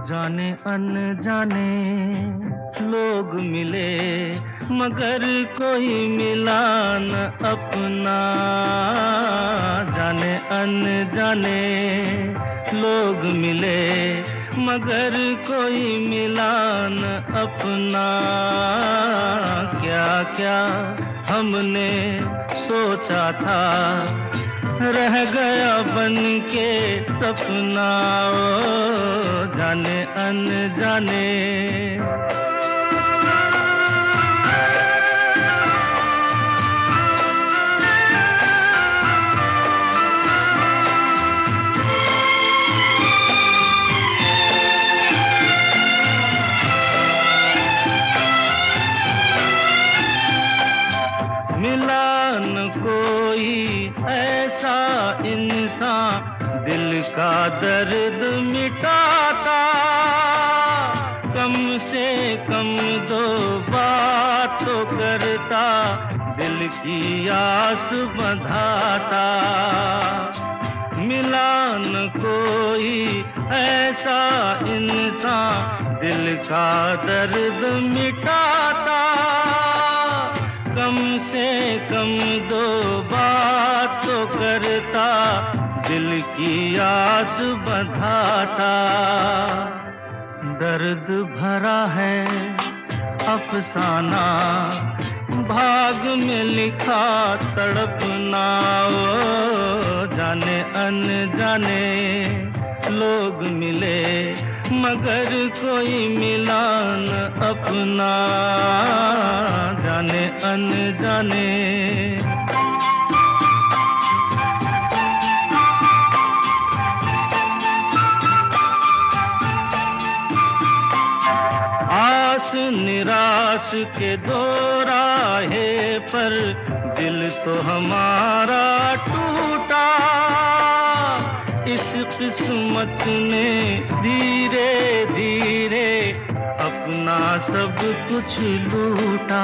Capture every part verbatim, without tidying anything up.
जाने अनजाने लोग मिले मगर कोई मिला न अपना। जाने अनजाने लोग मिले मगर कोई मिला न अपना। क्या क्या हमने सोचा था रह गया बन के सपना। ओ जाने अनजाने मिला न कोई ऐसा इंसान दिल का दर्द मिटाता। कम से कम दो बात तो करता दिल की आस बंधाता। मिला न कोई ऐसा इंसान दिल का दर्द मिटाता। कम से कम दो बात तो करता दिल की आस बंधाता। दर्द भरा है अफसाना भाग में लिखा तड़पना। ओ जाने अनजाने लोग मिले मगर कोई मिला न अपना। जाने अनजाने आस निराश के दो राहे पर दिल तो हमारा टूटा। इस किस्मत ने धीरे धीरे अपना सब कुछ लूटा।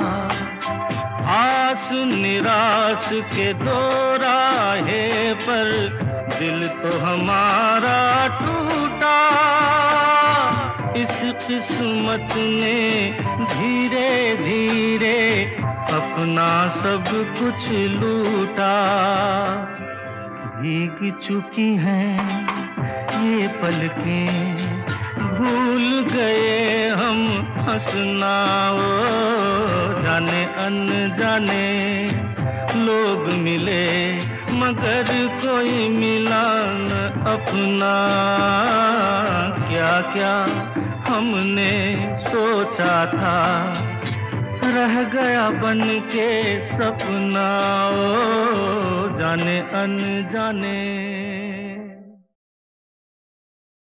आस निराश के दो राहे पर दिल तो हमारा टूटा। इस किस्मत ने धीरे धीरे अपना सब कुछ लूटा। भीग चुकी हैं ये पलकें भूल गए हम हंसना। ओ जाने अनजाने लोग मिले मगर कोई मिला न अपना। क्या क्या हमने सोचा था रह गया बन के सपना। ओ जाने अनजाने